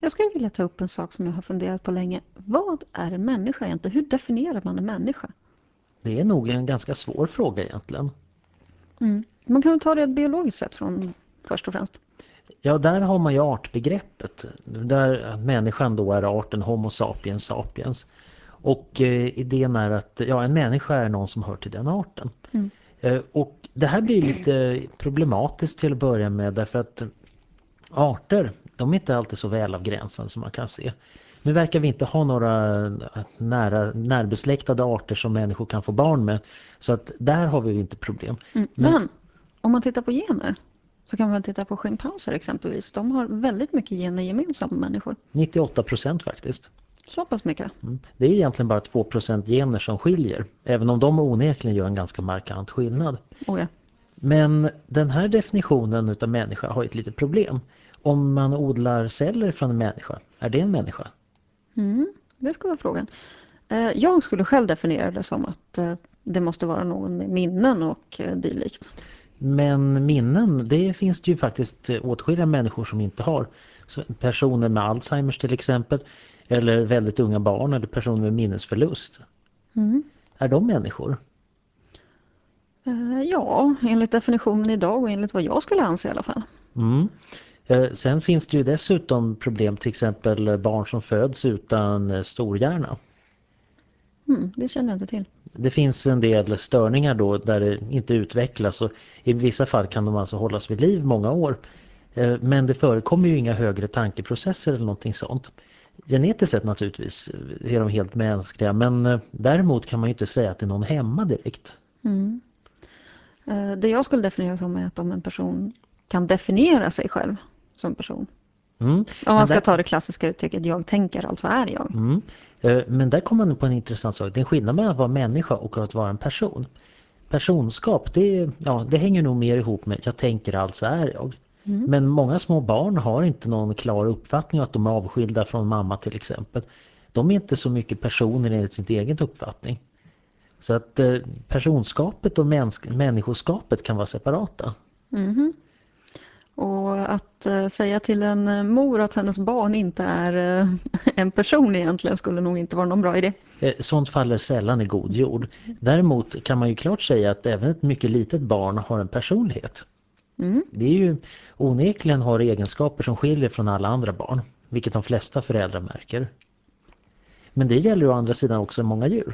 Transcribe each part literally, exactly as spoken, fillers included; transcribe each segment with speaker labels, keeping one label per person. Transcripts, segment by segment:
Speaker 1: Jag skulle vilja ta upp en sak som jag har funderat på länge. Vad är en människa egentligen? Hur definierar man en människa?
Speaker 2: Det är nog en ganska svår fråga egentligen.
Speaker 1: Mm. Man kan väl ta det biologiskt sett från först och främst.
Speaker 2: Ja, där har man ju artbegreppet. Där människan då är arten Homo sapiens sapiens. Och eh, idén är att ja, en människa är någon som hör till den arten.
Speaker 1: Mm.
Speaker 2: Eh, och det här blir lite problematiskt till att börja med därför att arter, de är inte alltid så välavgränsade som man kan se. Nu verkar vi inte ha några nära, närbesläktade arter som människor kan få barn med. Så att där har vi inte problem.
Speaker 1: Mm. Men, Men om man tittar på gener så kan man väl titta på schimpanser exempelvis. De har väldigt mycket gener gemensamt med människor.
Speaker 2: nittioåtta procent faktiskt.
Speaker 1: Så pass mycket.
Speaker 2: Mm. Det är egentligen bara två procent gener som skiljer. Även om de onekligen gör en ganska markant skillnad.
Speaker 1: Oh ja.
Speaker 2: Men den här definitionen utav människa har ett litet problem. Om man odlar celler från en människa, är det en människa?
Speaker 1: Mm, det skulle vara frågan. Jag skulle själv definiera det som att det måste vara någon med minnen och dylikt.
Speaker 2: Men minnen, det finns det ju faktiskt åtskilliga människor som inte har. Så personer med Alzheimers till exempel, eller väldigt unga barn eller personer med minnesförlust.
Speaker 1: Mm.
Speaker 2: Är de människor?
Speaker 1: Ja, enligt definitionen idag och enligt vad jag skulle anse i alla fall.
Speaker 2: Mm. Sen finns det ju dessutom problem, till exempel barn som föds utan storhjärna.
Speaker 1: Mm, det känner jag inte till.
Speaker 2: Det finns en del störningar då där det inte utvecklas och i vissa fall kan de alltså hållas vid liv många år. Men det förekommer ju inga högre tankeprocesser eller någonting sånt. Genetiskt sett naturligtvis är de helt mänskliga, men däremot kan man ju inte säga att det är någon hemma direkt.
Speaker 1: Mm. Det jag skulle definiera som är att om en person kan definiera sig själv som person.
Speaker 2: Mm.
Speaker 1: Om man
Speaker 2: Men
Speaker 1: ska
Speaker 2: där...
Speaker 1: ta det klassiska uttrycket jag tänker, alltså är jag.
Speaker 2: Mm. Men där kommer man på en intressant sak. Det är en skillnad mellan att vara människa och att vara en person. Personskap, det, ja, det hänger nog mer ihop med jag tänker, alltså är jag. Mm. Men många små barn har inte någon klar uppfattning att de är avskilda från mamma till exempel. De är inte så mycket personer enligt sin egen uppfattning. Så att eh, personskapet och mäns- människoskapet kan vara separata.
Speaker 1: Mm. Och att uh, säga till en mor att hennes barn inte är uh, en person egentligen skulle nog inte vara någon bra idé.
Speaker 2: Eh, sånt faller sällan i god jord. Däremot kan man ju klart säga att även ett mycket litet barn har en personlighet. Mm. Det är ju onekligen har egenskaper som skiljer från alla andra barn, vilket de flesta föräldrar märker. Men det gäller ju å andra sidan också många djur.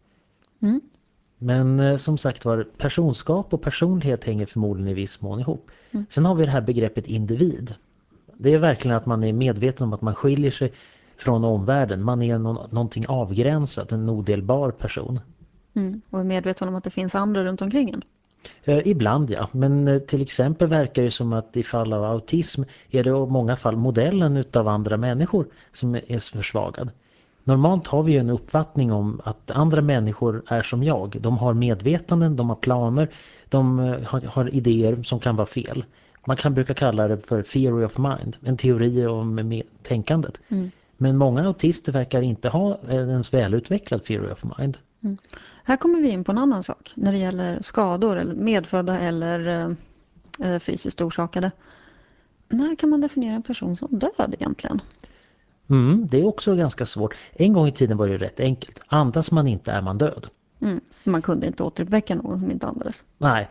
Speaker 2: Mm. Men eh, som sagt var, personskap och personlighet hänger förmodligen i viss mån ihop. Mm. Sen har vi det här begreppet individ. Det är verkligen att man är medveten om att man skiljer sig från omvärlden. Man är någon, någonting avgränsat, en odelbar person.
Speaker 1: Mm. Och är medveten om att det finns andra runt omkring en.
Speaker 2: Eh, ibland ja, men eh, till exempel verkar det som att i fall av autism är det i många fall modellen utav andra människor som är försvagad. Normalt har vi ju en uppfattning om att andra människor är som jag. De har medvetanden, de har planer, de har, har idéer som kan vara fel. Man kan brukar kalla det för theory of mind, en teori om med tänkandet. Mm. Men många autister verkar inte ha en välutvecklad theory of mind.
Speaker 1: Mm. Här kommer vi in på en annan sak när det gäller skador, eller medfödda eller eh, fysiskt orsakade. När kan man definiera en person som död egentligen?
Speaker 2: Mm, det är också ganska svårt. En gång i tiden var det rätt enkelt. Andas man inte är man död.
Speaker 1: Mm, man kunde inte återuppväcka någon som inte andades.
Speaker 2: Nej,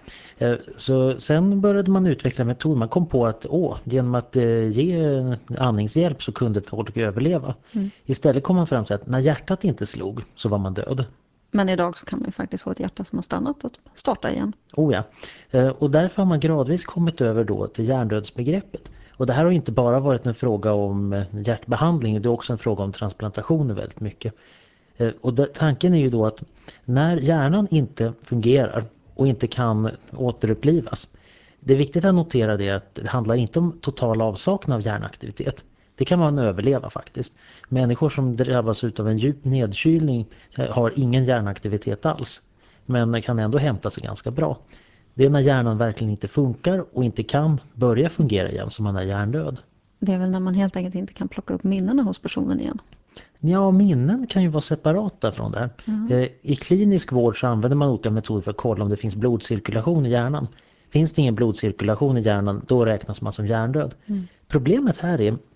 Speaker 2: så sen började man utveckla metod. Man kom på att åh, genom att ge andningshjälp så kunde folk överleva. Mm. Istället kom man fram till att när hjärtat inte slog så var man död.
Speaker 1: Men idag så kan man ju faktiskt få ett hjärta som har stannat och starta igen.
Speaker 2: Oh ja, och därför har man gradvis kommit över då till hjärndödsbegreppet. Och det här har inte bara varit en fråga om hjärtbehandling, det är också en fråga om transplantationer väldigt mycket. Och det, tanken är ju då att när hjärnan inte fungerar och inte kan återupplivas, det är viktigt att notera det att det handlar inte om total avsaknad av hjärnaktivitet. Det kan man överleva faktiskt. Människor som drabbas av en djup nedkylning har ingen hjärnaktivitet alls, men kan ändå hämta sig ganska bra. Det är när hjärnan verkligen inte funkar och inte kan börja fungera igen som man är hjärndöd.
Speaker 1: Det är väl när man helt enkelt inte kan plocka upp minnena hos personen igen.
Speaker 2: Ja, minnen kan ju vara separata från det här. Mm. I klinisk vård så använder man olika metoder för att kolla om det finns blodcirkulation i hjärnan. Finns det ingen blodcirkulation i hjärnan, då räknas man som hjärndöd. Mm. Problemet här är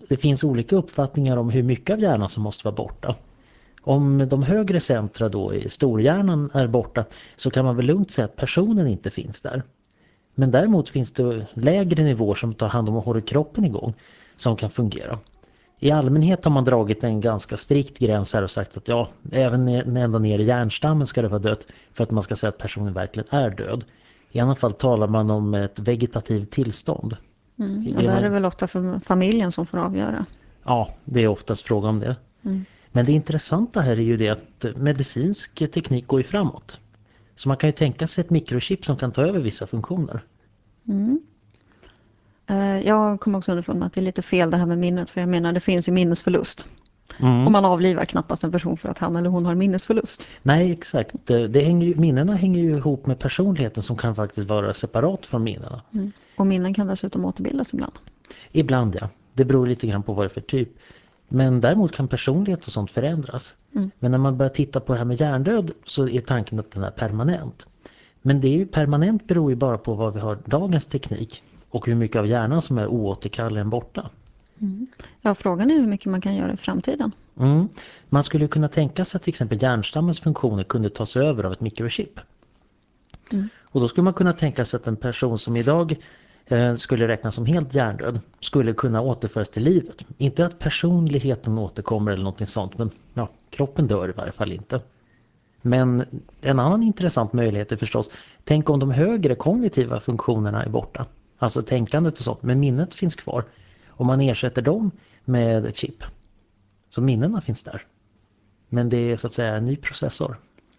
Speaker 2: det finns olika uppfattningar om hur mycket av hjärnan som måste vara borta. Om de högre centra då i storhjärnan är borta så kan man väl lugnt säga att personen inte finns där. Men däremot finns det lägre nivåer som tar hand om och håller kroppen igång som kan fungera. I allmänhet har man dragit en ganska strikt gräns här och sagt att ja, även ända ner i hjärnstammen ska det vara dött för att man ska säga att personen verkligen är död. I alla fall talar man om ett vegetativt tillstånd.
Speaker 1: Mm, och där är det väl ofta för familjen som får avgöra.
Speaker 2: Ja, det är oftast fråga om det.
Speaker 1: Mm.
Speaker 2: Men det intressanta här är ju det att medicinsk teknik går ju framåt. Så man kan ju tänka sig ett mikrochip som kan ta över vissa funktioner.
Speaker 1: Mm. Jag kommer också underfund med att det är lite fel det här med minnet. För jag menar det finns ju minnesförlust. Mm. Och man avlivar knappast en person för att han eller hon har minnesförlust.
Speaker 2: Nej, exakt. Det hänger ju, minnena hänger ju ihop med personligheten som kan faktiskt vara separat från minnena.
Speaker 1: Mm. Och minnen kan dessutom återbildas ibland.
Speaker 2: Ibland, ja. Det beror lite grann på vad det är för typ. Men däremot kan personlighet och sånt förändras. Mm. Men när man börjar titta på det här med hjärndöd så är tanken att den är permanent. Men det är ju permanent beror ju bara på vad vi har dagens teknik. Och hur mycket av hjärnan som är oåterkalleligen borta.
Speaker 1: Mm. Ja, frågan är hur mycket man kan göra i framtiden.
Speaker 2: Mm. Man skulle kunna tänka sig att till exempel hjärnstammens funktioner kunde tas över av ett mikrochip. Mm. Och då skulle man kunna tänka sig att en person som idag eh, skulle räknas som helt hjärndöd skulle kunna återföras till livet. Inte att personligheten återkommer eller något sånt, men ja, kroppen dör i varje fall inte. Men en annan intressant möjlighet är förstås, tänk om de högre kognitiva funktionerna är borta. Alltså tänkandet och sånt, men minnet finns kvar. Och man ersätter dem med ett chip. Så minnena finns där. Men det är så att säga en ny processor.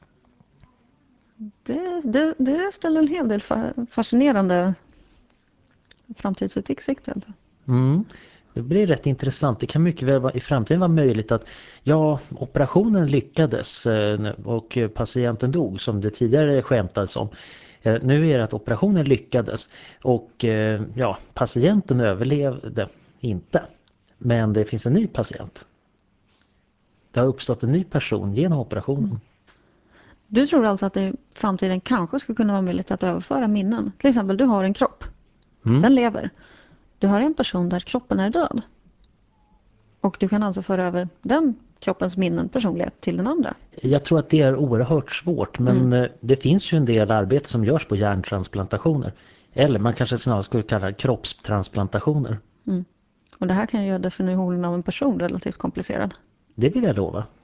Speaker 1: Det, det, det ställer en hel del fascinerande framtidsutsikter.
Speaker 2: Mm. Det blir rätt intressant. Det kan mycket väl i framtiden vara möjligt att ja, operationen lyckades och patienten dog som det tidigare skämtades om. Nu är det att operationen lyckades och ja, patienten överlevde inte. Men det finns en ny patient. Det har uppstått en ny person genom operationen. Mm.
Speaker 1: Du tror alltså att det i framtiden kanske skulle kunna vara möjligt att överföra minnen? Till exempel, du har en kropp. Mm. Den lever. Du har en person där kroppen är död. Och du kan alltså föra över den kroppens minnen, personlighet till den andra.
Speaker 2: Jag tror att det är oerhört svårt. Men mm. det finns ju en del arbete som görs på hjärntransplantationer. Eller man kanske snarare skulle kalla det kroppstransplantationer.
Speaker 1: Mm. Och det här kan ju göra definitionen av en person relativt komplicerad.
Speaker 2: Det vill jag lova.